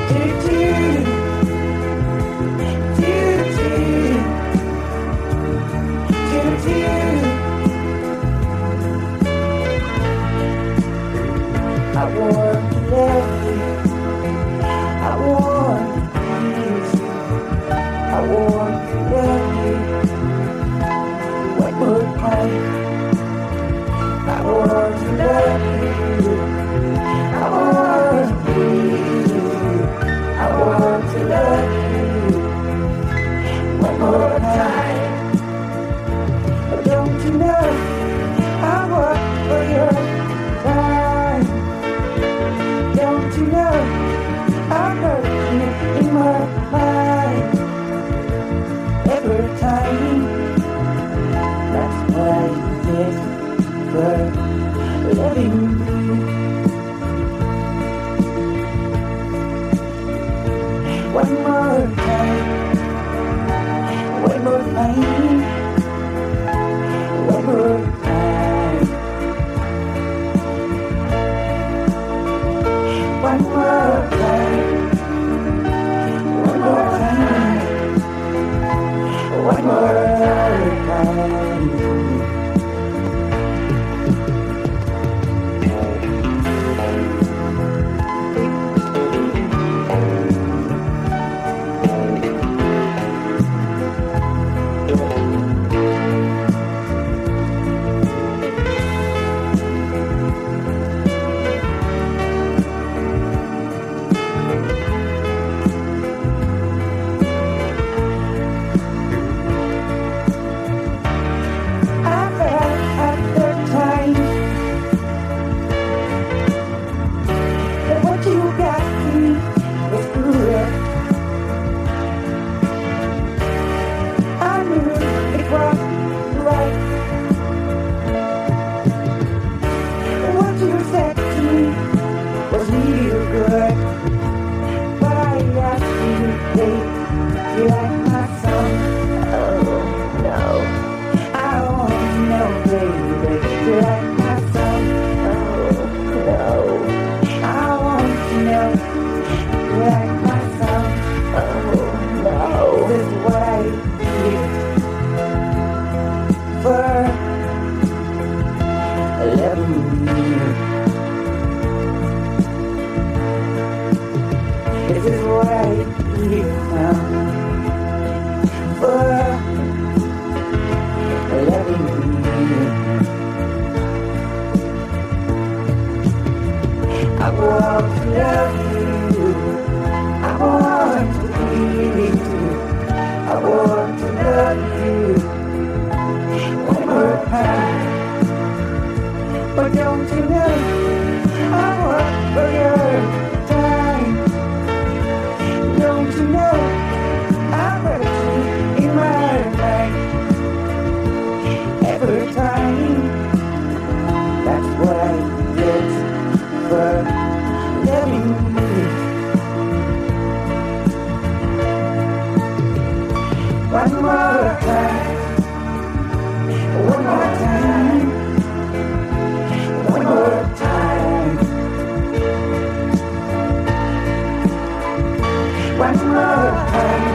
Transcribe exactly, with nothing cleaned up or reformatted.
I want to love you. I want to please you. I want to love you. One more time. I want to love you. I want to please you. I want to love you. One more time. But don't you know I want for your time? Don't you know I hurt you in my mind every time? That's why you get for loving me. One more time, one more time, one more time, one more time, one more time, one more time. This is what I need now for loving me. I want to love you. I want to please you. I want to love you one more time. But don't you know I want for your don't you know I hurt you in my mind every time? That's what I get for loving you. One more time, one more time, one more time. One more time.